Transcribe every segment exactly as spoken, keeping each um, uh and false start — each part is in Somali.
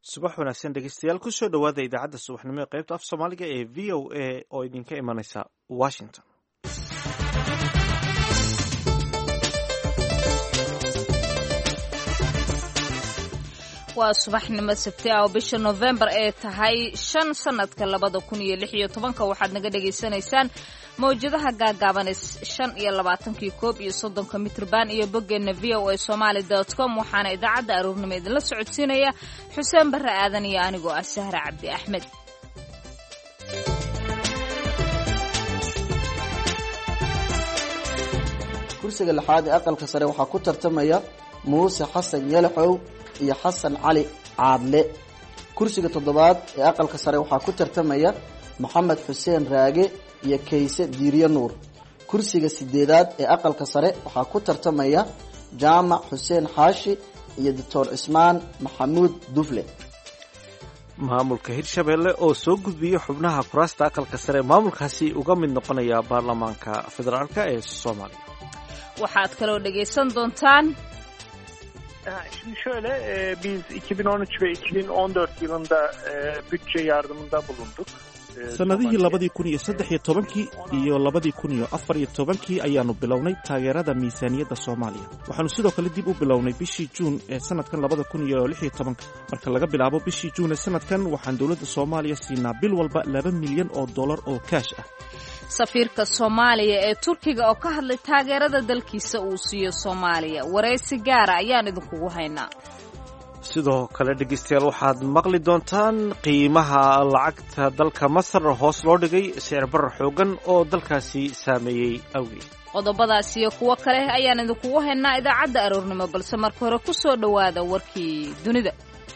subax wanaagsan dhegeystayaal kusoo dhowaada idaacadda subaxnimo ee qaybta af soomaaliga ee v o a oo idinka imanaysa washington. waa subaxnimo sabti ah oo bisha November ee tahay shan sanadka labada kun iyo lix iyo tobanka waxaad naga dhageysanaysaan mawjadaha gaagaaban shan iyo labaatankii koob iyo soddonka mitrban iyo boggeena v o a somali dot com waxaana idaacadda aroornimo idinla socodsiinaya xuseen barre aadan iyo anigoo ah Sahra Cabdi Axmed. kursiga lixaad ee aqalka sare waxaa ku tartamaya muuse xasan yalaxow iyo xasan cali caadle. kursiga toddobaad ee aqalka sare waxaa ku tartamaya maxamed xuseen raage iyo kayse diiriye nuur. kursiga sideedaad ee aqalka sare waxaa ku tartamaya jaamac xuseen xaashi iyo doctor cismaan maxamuud dufle. maamulka hirshabeelle oo soo gudbiyey xubnaha kuraasta aqalka sare maamulkaasi uga mid noqonaya baarlamaanka federaalk ee Soomaaliya. waxaad kaloo dhageysan doontaan Şimdi şöyle biz iki bin on üç ve iki bin on dört yılında bütçe yardımında bulunduk. sanadihii labadii kun iyo saddex iyo tobankii iyo labadii kun iyo afar iyo tobankii ayaanu bilownay taageerada miisaaniyadda Soomaaliya. waxaanu sidoo kale dib u bilownay bishii Juun ee sanadkan labada kun iyo lix iyo tobanka. marka laga bilaabo bishii Juun ee sanadkan waxaan dawladda Soomaaliya siinaa bil walba laba milyan oo dollar oo kaash ah. safiirka Soomaaliya ee Turkiga oo ka hadlay taageerada dalkiisa uu siiyo Soomaaliya. wareysi gaar ah ayaan idinku haynaa. sidoo kale dhegeystayaal waxaad maqli doontaan qiimaha lacagta dalka Masar hoos loo dhigay sicir barar xoogan oo dalkaasi saameeyay awgeed. qodobadaas iyo kuwo kale ayaan idinku haynaa idaacadda aroornimo balse marka hore ku soo dhowaada warkii dunida.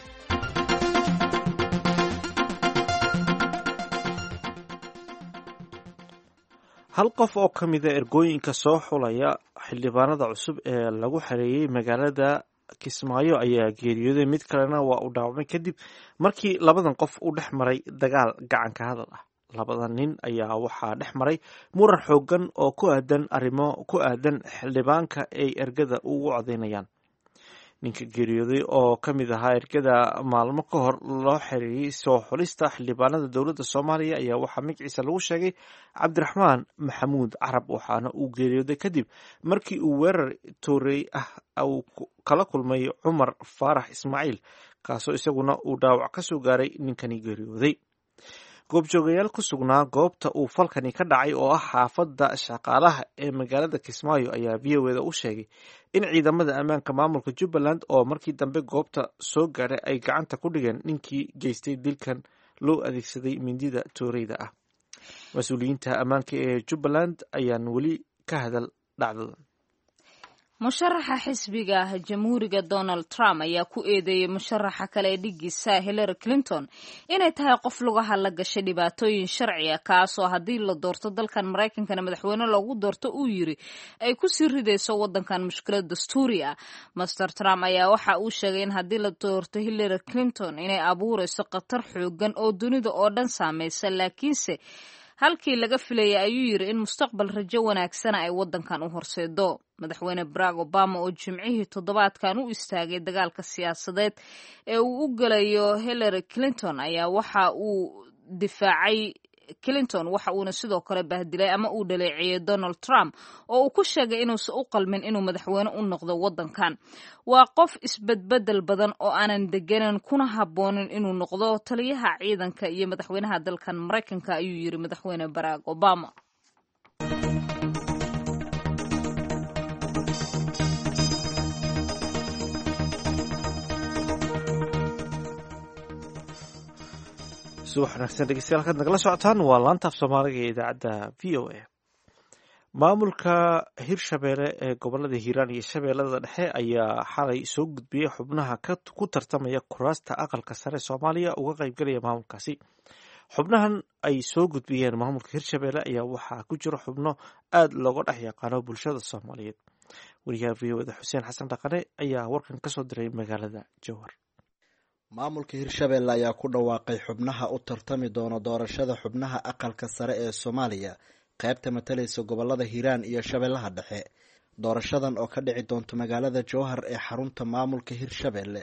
hal qof oo ka mid a ergooyinka soo xulaya xildhibaanada cusub ee lagu xareeyey magaalada Kismaayo ayaa geeriyooday, mid kalena waa uu dhaawacmay kadib markii labadan qof u dhex maray dagaal gacan ka hadal ah. labadan nin ayaa waxaa dhex maray muran xoogan oo ku aadan arrimo ku aadan xildhibaanka ay ergada ugu codeynayaan. ninka geeriyooday oo ka mid ahaa ergada maalmo ka hor loo xiriiriyey soo xulista xildhibaanada dowladda Soomaaliya ayaa waxaa magaciisa lagu sheegay Cabdiraxmaan Maxamuud Carab, waxaana uu geeriyooday kadib markii uu weerar toorey ah uu kala kulmay Cumar Faarax Ismaaciil, kaasoo isaguna uu dhaawac ka soo gaaray ninkani geeriyooday. goobjoogayaal ku sugnaa goobta uu falkani ka dhacay oo ah xaafadda shaqaalaha ee magaalada Kismaayo ayaa V O A da u sheegay in ciidamada ammaanka maamulka Jubbaland oo markii dambe goobta soo gaaray ay gacanta ku dhigeen ninkii geystay dilkan loo adeegsaday mindida tooreyda ah. mas-uuliyiinta ammaanka ee Jubbaland ayaan weli ka hadal dhacdadan. musharaxa xisbiga jamhuuriga Donald Trump ayaa ku eedeeyay musharaxa kale ee dhigiisa Hillary Clinton inay tahay qof lugaha la gashay dhibaatooyin sharci ah, kaasoo haddii la doorto dalkan Mareykankana madaxweyne loogu doorto uu yiri ay ku sii ridayso wadankan mushkilad dastuuri ah. Master Trump ayaa waxa uu sheegay in haddii la doorto Hillary Clinton inay abuurayso khatar xoogan oo dunida oo dhan saameysa, laakiinse halkii laga filayay ayuu yiri in mustaqbal rajo wanaagsan ay wadankan u horseedo. madaxweyne Barack Obama oo jimcihii toddobaadkan u istaagay dagaalka siyaasadeed ee uu u galayo Hillary Clinton ayaa waxa uu difaacay Clinton, waxa uuna sidoo kale bahdilay ama uu dhaleeceeyay Donald Trump oo uu ku sheegay inuusan u qalmin inuu madaxweyne u noqdo wadankan. waa qof isbedbedel badan oo aanan deganan kuna haboonin inuu noqdo taliyaha ciidanka iyo madaxweynaha dalkan Mareykanka, ayuu yiri madaxweyne Barack Obama. subax wanaagsan dhegeystayaal, halkaad nagala socotaan waa laanta af Soomaaliga ee idaacadda V O A. maamulka Hirshabeelle ee gobolada Hiiraan iyo Shabeellada Dhexe ayaa xalay soo gudbiyey xubnaha ku tartamaya kuraasta aqalka sare Soomaaliya uga qaybgalaya maamulkaasi. xubnahan ay soo gudbiyeen maamulka Hirshabeelle ayaa waxaa ku jira xubno aad looga dhex yaqaano bulshada Soomaaliyeed. wariyaha V O A da Xuseen Xasan Dhaqane ayaa warkan ka soo diray magaalada Jowhar. maamulka Hirshabeelle ayaa ku dhawaaqay xubnaha u tartami doona doorashada xubnaha aqalka sare ee Soomaaliya qaybta matalaysa gobolada Hiiraan iyo Shabeellaha Dhexe. doorashadan oo ka dhici doonta magaalada Jowhar ee xarunta maamulka Hirshabeelle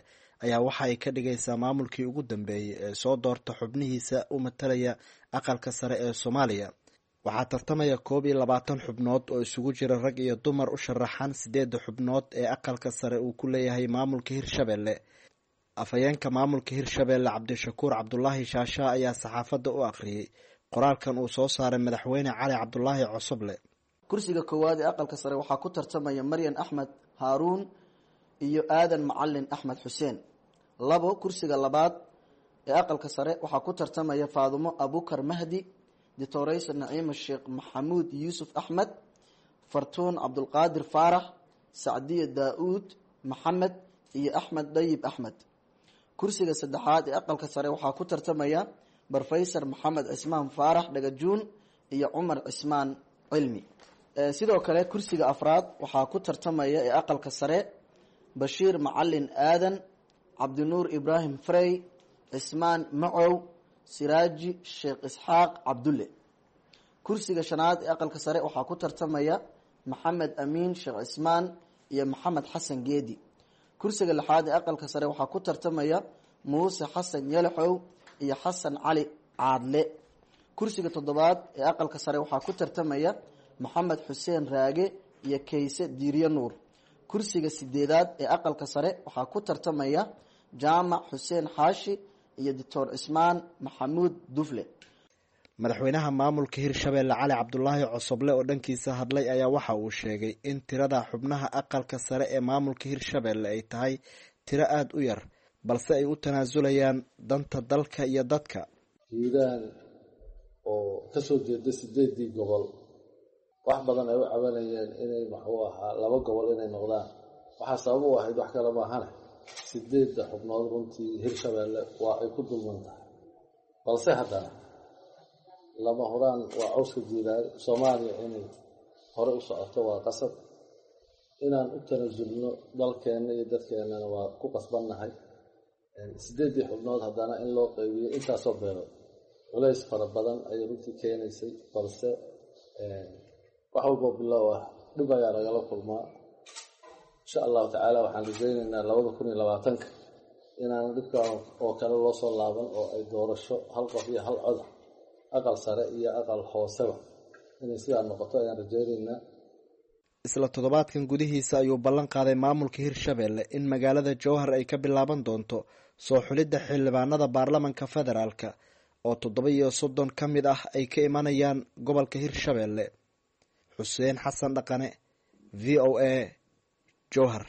ayaa waxa ay ka dhigaysaa maamulkii ugu dambeeyey ee soo doorta xubnihiisa u matalaya aqalka sare ee soomaaliya. waxaa tartamaya koob iyo labaatan xubnood oo isugu jira rag iyo dumar u sharaxan sideedda xubnood ee aqalka sare uu ku leeyahay maamulka hirshabelle. afhayeenka maamulka hirshabelle cabdishakuur cabdulaahi shaasha ayaa saxaafadda u akhriyey qoraalkan uu soo saaray madaxweyne cali cabdulaahi cosoble. kursiga koowaad ee aqalka sare waxaa ku tartamaya maryan axmed haaruun iyo aadan macalin axmed xuseen. labo kursiga labaad ee aqalka sare waxaa ku tartamaya faadumo abukar mahdi, doctoraysa naciima sheekh maxamuud yuusuf axmed, fartuun cabdulqaadir faarax, sacdiya daa-uud maxamed iyo axmed dayib axmed. kursiga saddexaad ee aqalka sare waxaa ku tartamaya brofesor maxamed cismaan faarax dhagajuun iyo cumar cismaan cilmi. sidoo kale kursiga afraad waxaa ku tartamaya ee aqalka sare bashiir macalin aadan, cabdinuur ibraahim frey, cismaan macow, siraaji sheekh isxaaq cabdulle. kursiga shanaad ee aqalka sare waxaa ku tartamaya maxamed amiin sheekh cismaan iyo maxamed xasan geedi. kursiga lixaad ee aqalka sare waxaa ku tartamaya muuse xasan yalaxow iyo xasan cali caadle. kursiga toddobaad ee aqalka sare waxaa ku tartamaya maxamed xuseen raage iyo kayse diirye nuur. kursiga sideedaad ee aqalka sare waxaa ku tartamaya jaamac xuseen xaashi iyo doctor cismaan maxamuud dufle. madaxweynaha maamulka hirshabelle cali cabdulaahi cosoble oo dhankiisa hadlay ayaa waxa uu sheegay in tirada xubnaha aqalka sare ee maamulka hirshabelle ay tahay tiro aada u yar, balse ay u tanaasulayaan danta dalka iyo dadka. hiiraan oo kasoo jeeda sideedii gobol wax badan ay u cabanayeen inay maxuu ahaa laba gobol inay noqdaan. waxaa sabab u ahayd wax kale maahane sideedda xubnood runtii hirshabelle waa ay ku dulman tahay, balse haddana lama huraan waa cawska jiilaay. soomaaliya inay hore u socoto waa qasab, inaan u tanaasulno dalkeenna iyo dadkeennana waa ku qasbannahay. sideeddii xubnood haddana in loo qaybiyo intaasoo beelood culays fara badan ayay runtii keenaysay, balse wax walboo bilow ah dhib ayaa lagala kulmaa. insha allahu tacaala waxaan rajaynaynaa labada kun iyo labaatanka inaan dhibkan oo kale loo soo laaban oo ay doorasho hal qof iyo hal cod aqal sare iyo aqal hooseba inay sidaa noqoto ayaan rajaynaynaa. isla toddobaadkan gudihiisa ayuu ballan qaaday maamulka hirshabelle in magaalada jowhar ay ka bilaaban doonto soo xulidda xildhibaanada baarlamanka federaalka oo toddoba iyo soddon ka mid ah ay ka imanayaan gobolka hirshabelle. xuseen xasan dhaqane, v o a, jowhar.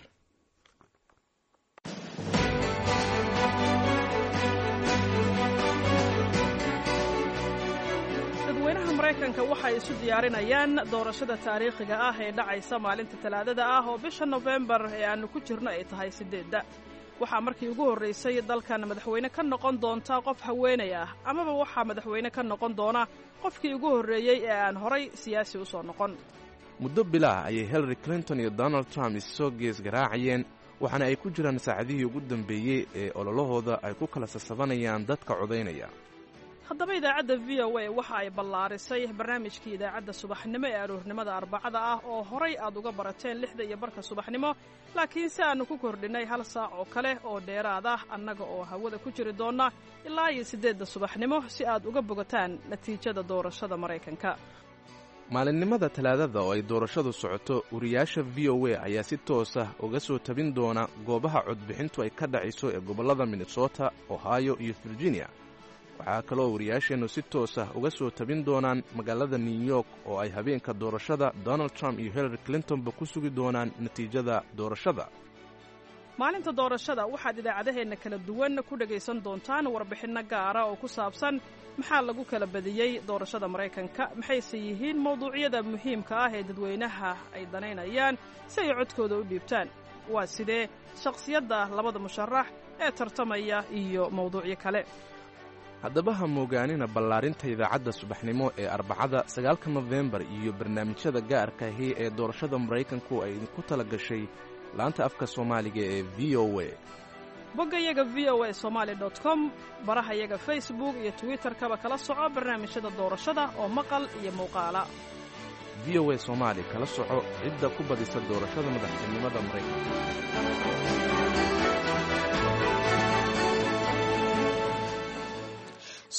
maraykanka waxay isu diyaarinayaan doorashada taariikhiga ah ee dhacaysa maalinta talaadada ah oo bisha nofembar ee aanu ku jirno ay tahay sideedda. waxaa markii ugu horraysay dalkan madaxweyne ka noqon doonta qof haweenay ah, amaba waxaa madaxweyne ka noqon doona qofkii ugu horreeyey ee aan horay siyaasi u soo noqon. muddo bilaah ayay hillary clinton iyo donald trump issoo gees garaacayeen, waxaana ay ku jiraan saacadihii ugu dambeeyey ee ololahooda ay ku kala sasabanayaan dadka codaynaya. haddaba idaacadda v o a waxa ay ballaarisay barnaamijkii idaacadda subaxnimo ee aroornimada arbacada ah oo horay aad uga barateen lixda iyo barka subaxnimo, laakiin si aannu ku kordhinnay hal saac oo kale oo dheeraad ah annaga oo hawada ku jiri doonna ilaa iyo siddeedda subaxnimo si aad uga bogataan natiijada doorashada maraykanka. maalinimada talaadada oo ay doorashadu socoto, wariyaasha v o a ayaa si toos ah uga soo tabin doona goobaha codbixintu ay ka dhacayso ee gobollada minnesota, ohio iyo virginia. waxaa kaloo wariyaasheennu si toos ah uga soo tabin doonaan magaalada new york oo ay habeenka doorashada donald trump iyo hillary clintonba ku sugi doonaan natiijada doorashada. maalinta doorashada waxaad idaacadaheenna kala duwan ku dhegaysan doontaan warbixinno gaara oo ku saabsan maxaa lagu kala badiyey doorashada maraykanka, maxayse yihiin mawduucyada muhiimka ah ee dadweynaha ay danaynayaan si ay codkooda u dhiibtaan, waa sidee shakhsiyadda labada musharax ee tartamaya iyo mawduucyo kale. haddaba ha moogaanina ballaarinta idaacadda subaxnimo ee arbacada sagaalka nofembar iyo barnaamijyada gaarka ahi ee doorashada maraykanku ay idinku tala gashay laanta afka soomaaliga ee v o a. boggayaga v o a somaali dot com, barahayaga facebook iyo twitterkaba kala soco barnaamijyada doorashada oo maqal iyo muuqaala. v o a soomaali kala soco cidda ku badisa doorashada madaxtinimada maraykanka.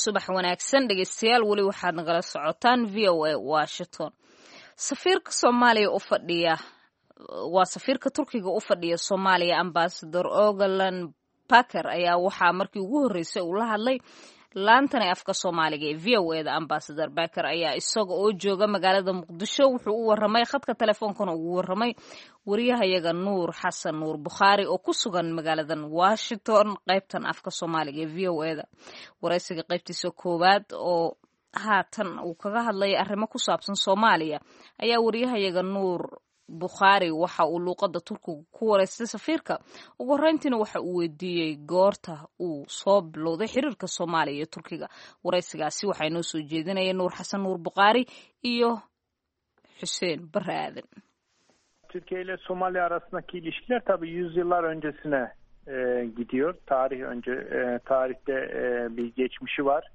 subax wanaagsan dhegeystayaal weli waxaad nagala socotaan v o a washington. safiirka soomaaliya u fadhiya waa safiirka turkiga u fadhiya soomaaliya ambasador ogalan baker ayaa waxaa markii ugu horreysay uu la hadlay laantana afka soomaaliga ee v o eda. ambasador baker ayaa isaga oo jooga magaalada muqdisho wuxuu u waramay khadka telefoonkana ugu waramay wariyahayaga nuur xasan nuur bukhaari oo ku sugan magaaladan washington qaybtan afka soomaaliga ee v o eda. waraysiga qaybtiisa koowaad oo haatan uu kaga hadlayay arrimo ku saabsan soomaaliya ayaa wariyahayaga nuur bukhaari waxa uu luuqada turkiga ku wareystay safiirka. ugu horreyntiina waxa uu weydiiyey goorta uu soo bilowday xiriirka soomaaliya iyo turkiga. waraysigaasi waxaa inoo soo jeedinaya nuur xasan nuur bukhaari iyo xuseen bare aadan. Türkiye ile Somali arasındaki ilişkiler tabii yüzyıllar öncesine e, gidiyor. Tarih önce e, tarihte e, bir geçmişi var.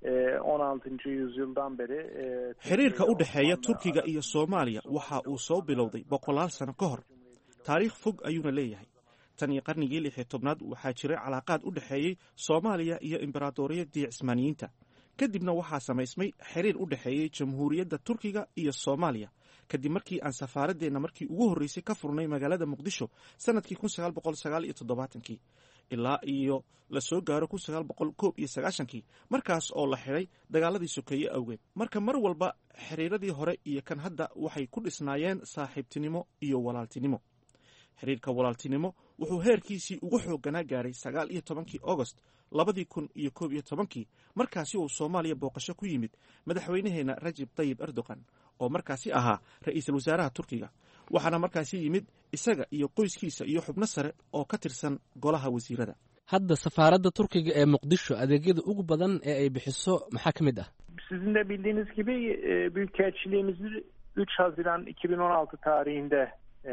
on altıncı yüzyıldan beri xiriirka u dhexeeya turkiga iyo soomaaliya waxa uu soo bilowday boqolaal sano ka hor. taariikh fog ayuuna leeyahay. tan iyo qarnigii lix iyo tobnaad waxaa jiray calaaqaad u dhexeeyey soomaaliya iyo imbaraadoriyadii cismaaniyiinta. kadibna waxaa samaysmay xiriir u dhexeeyey jamhuuriyadda turkiga iyo soomaaliya kadib markii aan safaaradeenna markii ugu horreysay ka furnay magaalada muqdisho sanadkii kun sagaal boqol sagaal iyo toddobaatankii ilaa iyo la soo gaaro kun sagaal boqol koob iyo sagaashankii markaas oo la xidhay dagaaladii sokeeye awgeed. marka mar walba xiriiradii hore iyo kan hadda waxay ku dhisnaayeen saaxiibtinimo iyo walaaltinimo. xiriirka walaaltinimo wuxuu heerkiisii ugu xoogganaa gaaray sagaal iyo tobankii agost labadii kun iyo koob iyo tobankii markaasi uu soomaaliya booqasho ku yimid madaxweynaheena rajib tayib erdogan oo markaasi ahaa ra-iisul wasaaraha turkiga. waxaana markaasi yimid isaga iyo qoyskiisa iyo xubno sare oo ka tirsan golaha wasiirada. hadda safaaradda turkiga ee muqdisho adeegyada ugu badan ee ay bixiso maxaa ka mid ah? Sizin de bildiğiniz gibi büyükelçiliğimizi üç Haziran iki bin on altı tarihinde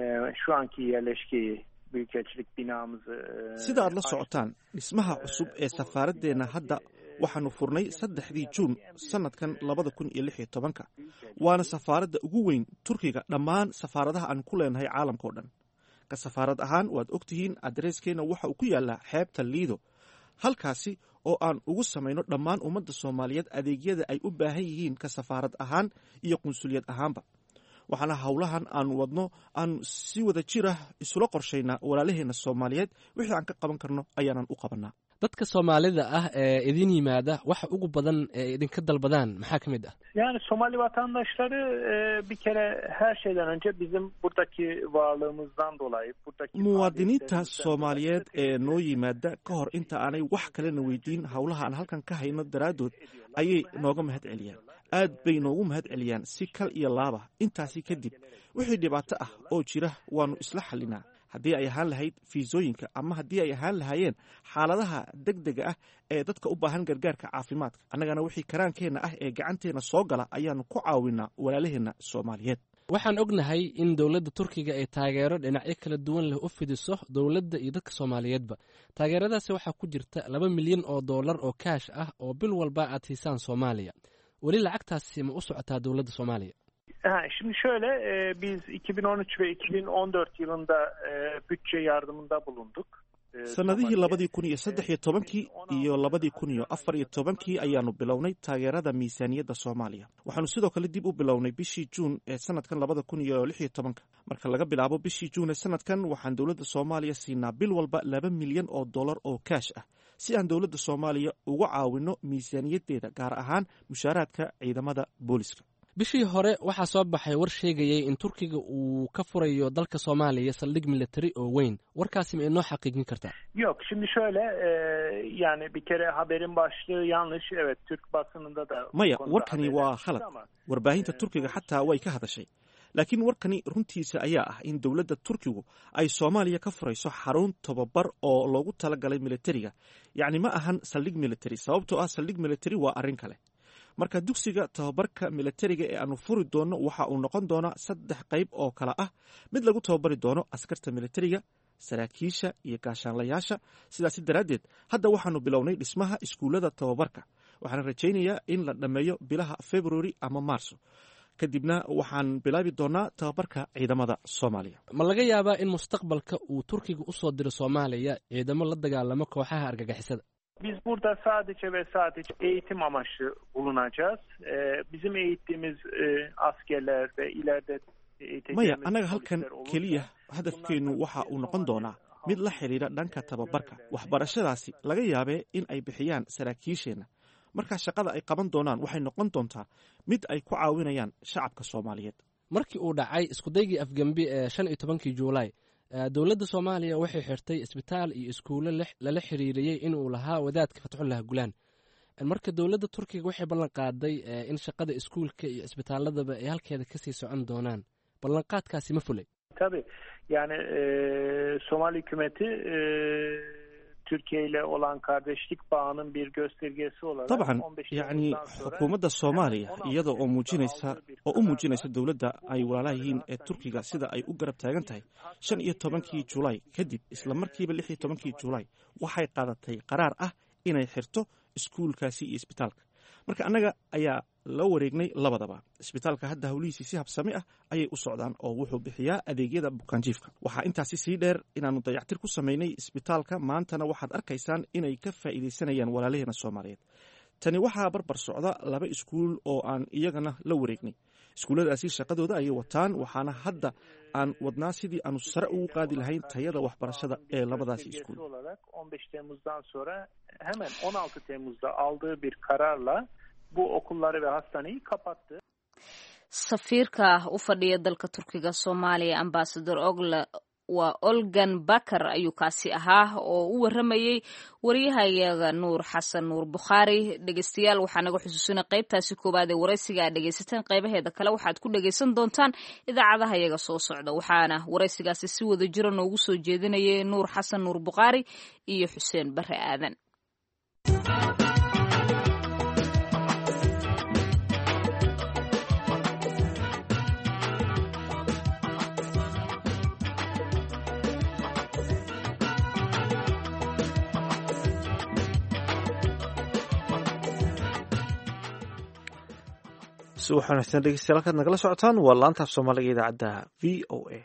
şu anki yerleşkeyi büyükelçilik binamızı sida aad la socotaan dhismaha cusub ee safaaraddeena hadda waxaanu furnay saddexdii juun sanadkan labada kun iyo lix iyo tobanka waana safaaradda ugu weyn turkiga dhammaan safaaradaha aan ku leenahay caalamka o dhan. ka safaarad ahaan waad ogtihiin adreeskeenna waxa uu ku yaallaa xeebta liido halkaasi oo aan ugu samayno dhammaan ummadda soomaaliyeed adeegyada ay u baahan yihiin ka safaarad ahaan iyo qunsuliyad ahaanba. waxaana howlahan aan wadno aan si wada jira isula qorshaynaa walaalaheenna soomaaliyeed wixii aan ka qaban karno ayaanan u qabanaa. dadka soomaalida ah ee idin yimaada waxa ugu badan ee idinka dalbadaan maxaa ka mid ah? Yani Somali vatandaşları e, bir kere her şeyden önce bizim buradaki varlığımızdan dolayı buradaki muwaadiniinta Soomaaliyeed ee noo yimaada ka hor inta aanay wax kalena weydiin howlaha aan halkan ka hayno daraadood ayay nooga mahad celiyaan. aad bay noogu mahad celiyaan si kal iyo laaba. intaasi kadib wixii dhibaato ah oo jira waanu isla xalinaa. haddii ay ahaan lahayd fiisooyinka ama haddii ay ahaan lahaayeen xaaladaha degdega ah ee dadka u baahan gargaarka caafimaadka annagana wixii karaankeenna ah ee gacanteenna soo gala ayaanu ku caawinaa walaalaheenna Soomaaliyeed. waxaan ognahay in dowladda turkiga ay taageero dhinacyo kala duwan leh u fidiso dowladda iyo dadka Soomaaliyeedba. taageeradaasi waxaa ku jirta laba milyan oo dollar oo kaash ah oo bil walba aad siisaan Soomaaliya. weli lacagtaasi ma u socotaa dowladda Soomaaliya? Ha, şimdi şöyle e, biz iki bin on üç ve iki bin on dört yılında e, bütçe yardımında bulunduk. E, sanadihii labadii kun iyo saddex iyo tobankii iyo labadii kun iyo afar iyo tobankii ayaanu bilownay taageerada miisaaniyadda Soomaaliya. waxaanu sidoo kale dib u bilownay bishii Juun ee sanadkan labada kun iyo lix iyo tobanka. marka laga bilaabo bishii Juun ee sanadkan waxaan dowladda Soomaaliya siinaa bil walba laba milyan oo dollar oo kaash ah si aan dowladda Soomaaliya uga caawino miisaaniyaddeeda gaar ahaan mushaaraadka ciidamada booliska. bishii hore waxaa soo baxay war sheegayay in turkiga uu ka furayo dalka Soomaaliya saldhig military oo weyn. warkaasi ma inoo xaqiijin kartaa? Yok, şimdi şöyle e, yani bir kere haberin başlığı yanlış. Evet, Türk basınında da maya warkani waa khalad. warbaahinta turkiga xataa way ka hadashay. laakiin warkani runtiisa ayaa ah in dowladda turkigu ay Soomaaliya ka furayso xarun tababar oo loogu talagalay militariga. yacni ma ahan saldhig military sababtoo ah saldhig military waa arrin kale. marka dugsiga tababarka militariga ee aanu furi doono waxa uu noqon doonaa saddex qayb oo kala ah mid lagu tababari doono askarta militariga, saraakiisha iyo gaashaanlayaasha. sidaasi daraaddeed hadda waxaanu bilownay dhismaha iskuullada tababarka. waxaan rajaynayaa in la dhammeeyo bilaha February ama Maarso. kadibna waxaan bilaabi doonaa tababarka ciidamada Soomaaliya. ma laga yaabaa in mustaqbalka uu turkiga u soo diro Soomaaliya ciidamo la dagaalamo kooxaha argagixisada? Biz burada sadece ve sadece eğitim amaçlı bulunacağız. Bizim eğittiğimiz askerler ve ileride maya annaga halkan keliya hadafkeenu waxa uu noqon doonaa mid la xiriira dhanka tababarka waxbarashadaasi laga yaabee in ay bixiyaan saraakiisheenna markaa shaqada ay qaban doonaan waxay noqon doontaa mid ay ku caawinayaan shacabka soomaaliyeed. markii uu dhacay iskudaygii afgembi ee shan iyo tobankii juulaay dowladda soomaaliya waxay xirtay isbitaal iyo iskuulo lala xiriiriyey inuu lahaa wadaadka fatxullah gulaan. marka dowladda turkiga waxay ballan qaaday in shaqada iskuulka iyo isbitaaladaba ay halkeeda kasii socon doonaan. ballanqaadkaasi ma fulay? Tabii yani e, Somali hükümeti e, Türkiye ile olan kardeşlik bağının bir göstergesi olarak طبعا yani xukuumadda Soomaaliya iyada oo muujinaysa oo u muujinaysa dowladda ay walaalaha yihiin ee Turkiga sida ay u garab taagan tahay shan iyo tobankii Juulaay kadib isla markiiba lix iyo tobankii Juulaay waxay qaadatay qaraar ah inay xirto iskuulkaasi iyo isbitaalka. marka annaga ayaa la wareegnay labadaba. isbitaalka hadda hawlihiisii si habsami ah ayay u socdaan oo wuxuu bixiyaa adeegyada bukaanjiifka. waxaa intaasi sii dheer inaanu dayactir ku samaynay isbitaalka. maantana waxaad arkaysaan inay ka faa'iidaysanayaan walaalaheena Soomaaliyeed. tani waxaa barbar socda laba iskuul oo aan iyagana la wareegnay. iskuulladaasi shaqadooda ayay wataan, waxaana hadda aan wadnaa sidii aanu sare ugu qaadi lahayn tayada waxbarashada ee labadaasi iskuul. on beş Temmuz'dan sonra hemen on altı Temmuz'da aldığı bir kararla bu okulları ve hastaneyi kapattı. safiirka u fadhiya dalka Turkiga Soomaaliya ambassador Ogle waa Olgan Bakar ayuu kaasi ahaa oo u waramayay wariyahayaga Nuur Xasan Nuur Bukhari. dhegeystayaal waxaa naga xusuusinay qaybtaasi koowaad ee waraysiga aad dhegeysateen. qaybaheeda kale waxaad ku dhegeysan doontaan idaacadaha yaga soo socda. waxaana waraysigaasi si wada jira noogu soo jeedinayay Nuur Xasan Nuur Bukhari iyo Xuseen Bare Aadan. waxaan dhegeystayaal halkaad nagala socotaan waa laanta af soomaaliga idaacadda v o a.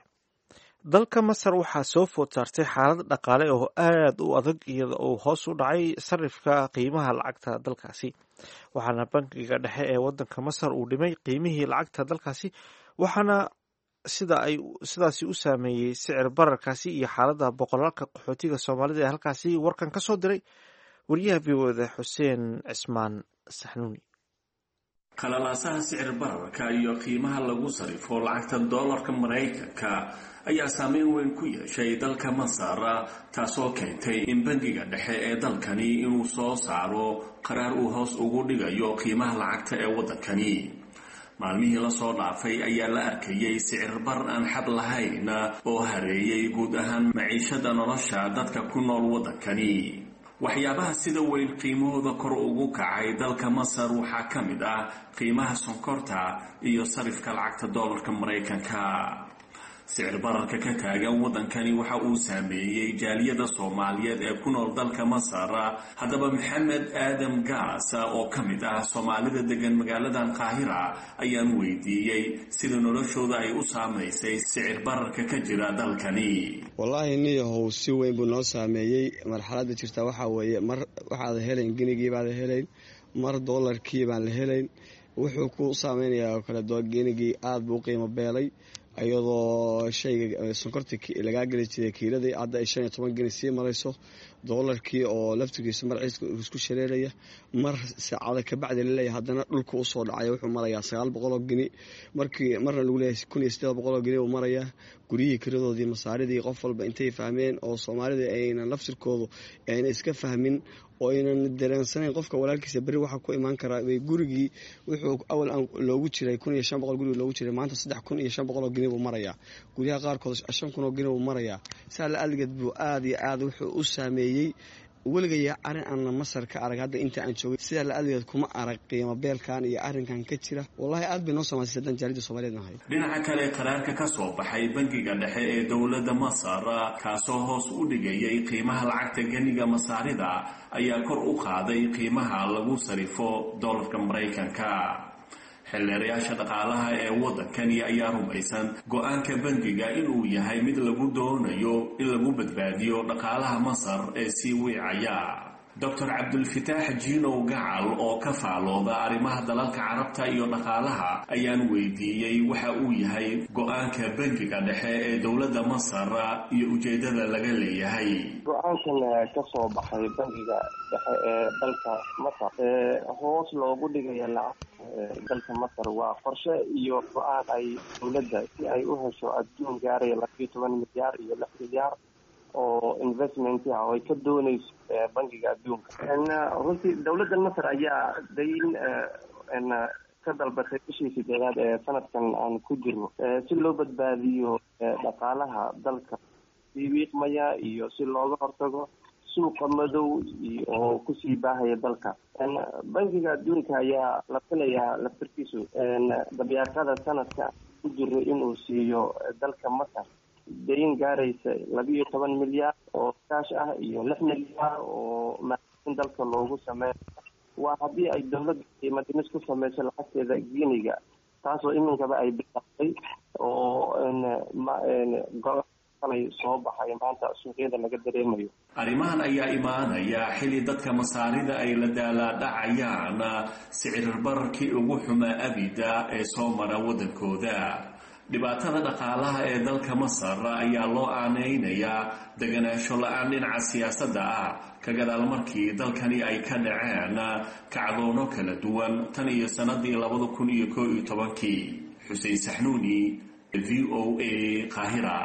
dalka Masar waxaa soo food saartay xaalad dhaqaale oo aad u adag iyada oo hoos u dhacay sarifka qiimaha lacagta dalkaasi. waxaana bankiga dhexe ee wadanka Masar uu dhimay qiimihii lacagta dalkaasi, waxaana sida ay sidaasi u saameeyey sicir bararkaasi iyo xaaladda boqolaalka qaxootiga Soomaalida ee halkaasi. warkan ka soo diray wariyaha v o da Xuseen Cismaan Saxnuuni. qalalaasaha sicir bararka iyo qiimaha lagu sarifo lacagta doolarka Mareykanka ayaa saameyn weyn ku yeeshay dalka Masar, taasoo keentay in bangiga dhexe ee dalkani inuu soo saaro qaraar uu hoos ugu dhigayo qiimaha lacagta ee wadankani. maalmihii la soo dhaafay ayaa la arkayay sicir bar aan xad lahayn oo hareeyay guud ahaan maciishada nolosha dadka ku nool wadankani. waxyaabaha sida weyn qiimahooda kor ugu kacay dalka Masar waxaa ka mid ah qiimaha sonkorta iyo sarifka lacagta doolarka Mareykanka. sicir bararka ka taagan wadankani waxa uu saameeyey jaaliyada Soomaaliyeed ee ku nool dalka Masar. haddaba Maxamed Aadam Gaas oo ka mid ah Soomaalida degan magaaladan Qaahira ayaan weydiiyey sida noloshooda ay u saameysay sicir bararka ka jira dalkani. wallaahi niyahow si weyn buu noo saameeyey. marxaladda jirta waxaa weeye mar waxaad helayn genigii baad helayn, mar doolarkii baan la helayn. wuxuu ku saameynayaa oo kale genigii aad buu qiimo beelay, iyadoo shayga sonkorta lagaa geli jiray kiiladii hadda ay shan iyo toban geni sii marayso. doolarkii oo laftigiisa marciiska isku shareeraya, mar saacada kabacdi laleeyahay haddana dhulka usoo dhacay wuxuu marayaa sagaal boqol oo geni, markii marna lagu leeyahay kun iyo siddeed boqol oo geni uu marayaa. guryihii kiradoodii masaaridii qof walba intay fahmeen oo Soomaalida aynan laftirkoodu aynan iska fahmin oo aynan dareensanayn qofka walaalkiisa beri waxa ku imaan karaa. gurigii wuxuu awal loogu jiray kun iyo shan boqol guri loogu jiray maanta saddex kun iyo shan boqol oo geni buu marayaa. guryaha qaarkood shan kun oo geni buu marayaa. saa la adgeed buu aad iyo aad wuxuu u saameeyey. weligaya arrin aan Masar ka arag hadda inta aan joogay sida la adgeed kuma arag qiimo beelkan iyo arrinkan ka jira. wallahi aad bay noo saameysay dan jaalida Soomaaliyeed nahay. dhinaca kale qaraarka ka soo baxay bangiga dhexe ee dowladda Masar kaasoo hoos u dhigayay qiimaha lacagta geniga Masaarida ayaa kor u qaaday qiimaha lagu sarifo doolarka Mareykanka. xildhibaanayaasha dhaqaalaha ee wadankani ayaa rumaysan go-aanka bangiga inuu yahay mid lagu doonayo in lagu badbaadiyo dhaqaalaha Masar ee sii wiicaya. doctor cabdulfataax jiinow gacal oo ka faalooda arrimaha dalalka carabta iyo dhaqaalaha ayaan weydiiyey waxa uu yahay go-aanka bangiga dhexe ee dowladda masar iyo ujeedada laga leeyahay. go-aankan ka soo baxay bangiga dhexe ee dalka masar ee hoos loogu dhigaya lacag dalka masar waa qorshe iyo go-aan ay dowladda si ay u hesho adduun gaaraya labiyo toban milyaar iyo lix milyaar oo investment ah oo ay ka doonayso bangiga adduunka. runtii dowladda masar ayaa dayn ka dalbatay bishii sideedaad ee sanadkan aan ku jirno si loo badbaadiyo dhaqaalaha dalka sii wiiqmaya iyo si looga hortago suuqa madow oo kusii baahaya dalka. bangiga adduunka ayaa la filayaa laftirkiisu dabeecada sanadka ku jiro inuu siiyo dalka masar dayn gaaraysa labiyo toban milyaar oo kaash ah iyo lix milyaar oo maalin dalka loogu sameeyo. waa haddii ay dowladda qiimo dhimis ku sameyso lacagteeda giniga taasoo iminkaba ay bilaabtay oo golay soo baxay maanta suuqyada laga dareemayo. arrimahan ayaa imaanaya xilli dadka masaarida ay la daalaadhacayaan sicir bararkii ugu xumaa abida ee soo mara waddankooda. dhibaatada dhaqaalaha ee dalka masar ayaa loo aaneynayaa deganaansho la-aan dhinaca siyaasadda ah ka gadaal markii dalkani ay ka dhaceen kacdoono kala duwan tan iyo sanadii labada kun iyo koo iyo tobankii. xuseen saxnuuni, v o a, qaahira.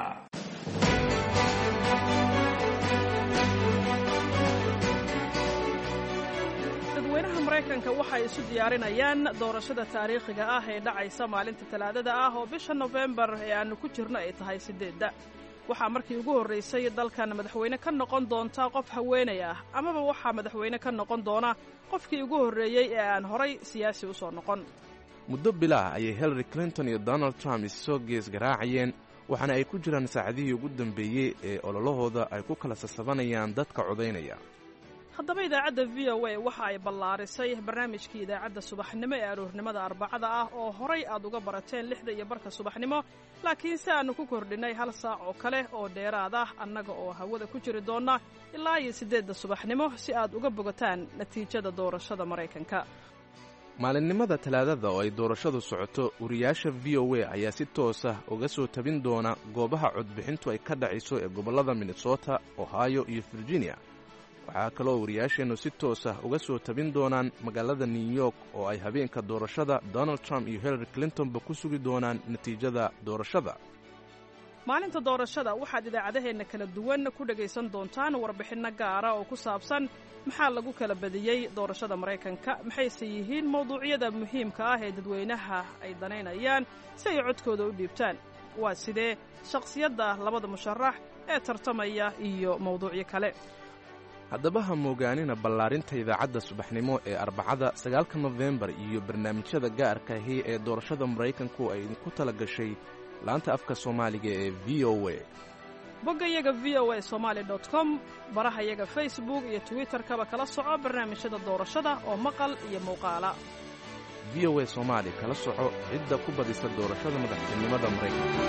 maraykanka waxay isu diyaarinayaan doorashada taariikhiga ah ee dhacaysa maalinta talaadada ah oo bisha nofembar ee aanu ku jirno ay tahay sideedda. waxaa markii ugu horraysay dalkan madaxweyne ka noqon doonta qof haweenay ah amaba waxaa madaxweyne ka noqon doona qofkii ugu horreeyey ee aan horay siyaasi u soo noqon. muddo bilaah ayay hillary clinton iyo donald trump issoo gees garaacayeen waxaana ay ku jiraan saacadihii ugu dambeeyey ee ololahooda ay ku kala sasabanayaan dadka codaynaya. haddaba idaacadda v o a waxa ay ballaarisay barnaamijkii idaacadda subaxnimo ee aroornimada arbacada ah oo horay aad uga barateen lixda iyo barka subaxnimo, laakiin si aannu ku kordhinnay hal saac oo kale oo dheeraad ah annaga oo hawada ku jiri doonna ilaa iyo siddeedda subaxnimo si aad uga bogataan natiijada doorashada maraykanka. maalinimada talaadada oo ay doorashadu socoto wariyaasha v o a ayaa si toos ah uga soo tabin doona goobaha codbixintu ay ka dhacayso ee gobollada minnesota, ohio iyo virginia. waxaa kaloo wariyaasheennu si toos ah uga soo tabin doonaan magaalada new york oo ay habeenka doorashada donald trump iyo hillary clintonba ku sugi doonaan natiijada doorashada. maalinta doorashada waxaad idaacadaheenna kala duwan ku dhegaysan doontaan warbixinno gaara oo ku saabsan maxaa lagu kala badiyey doorashada maraykanka, maxayse yihiin mawduucyada muhiimka ah ee dadweynaha ay danaynayaan si ay codkooda u dhiibtaan, waa sidee shakhsiyadda labada musharax ee tartamaya iyo mawduucyo kale. haddaba ha moogaanina ballaarinta idaacadda subaxnimo ee arbacada sagaalka nofembar iyo barnaamijyada gaarka ahi ee doorashada maraykanku ay idinku tala gashay laanta afka soomaaliga ee v o a. boggayaga v o a somaali dot com, barahayaga facebook iyo twitterkaba kala soco barnaamijyada doorashada oo maqal iyo muuqaala. v o a soomaali kala soco cidda ku badisa doorashada madaxtinimada maraykanka.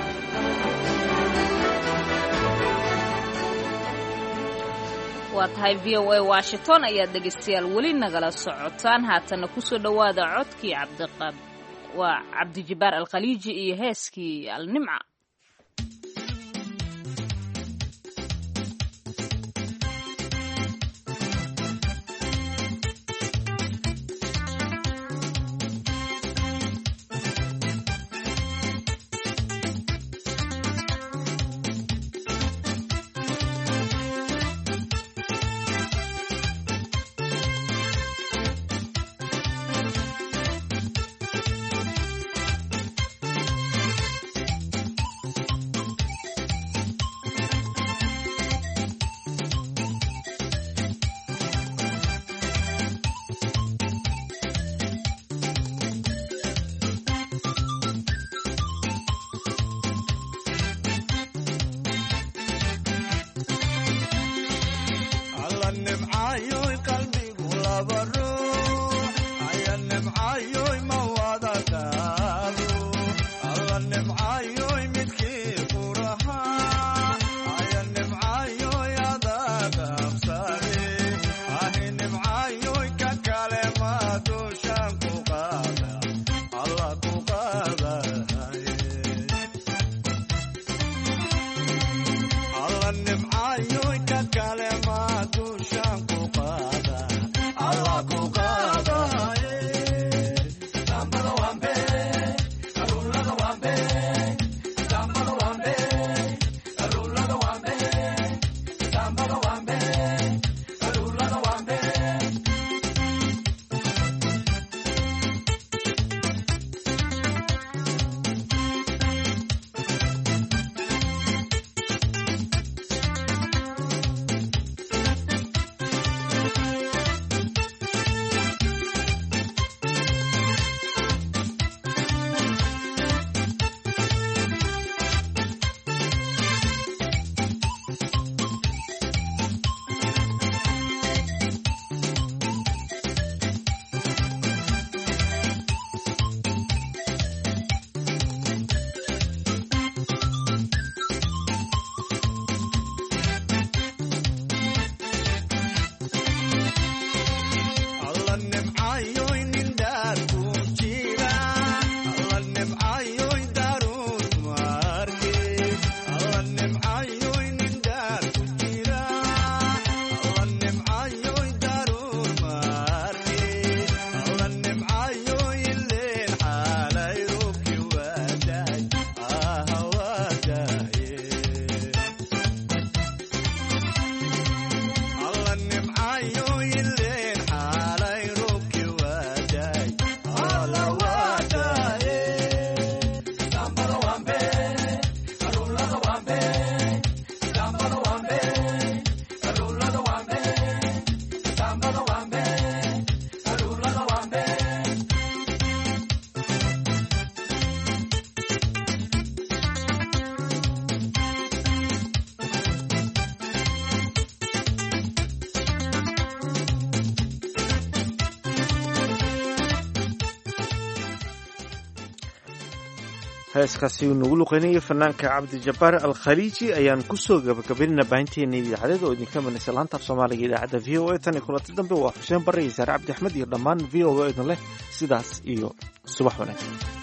waa tahay v o a washington ayaad dhegaystayaal weli nagala socotaan. haatanna ku soo dhowaada codkii cabdiqab waa cabdijibaar alkhaliiji iyo heeskii alnimca. heeskaasi uu nagu luqeynayay fanaanka cabdijabbaar alkhaliiji ayaan kusoo gabagabaynayna baahinteena idaacadeed oo idinka manaysa laanta af soomaaliga idaacadda v o a tan iyo kulanti dambe waa xuseen barre iyo saare cabdi axmed iyo dhammaan v o a idin leh sidaas iyo subax wanaagsan.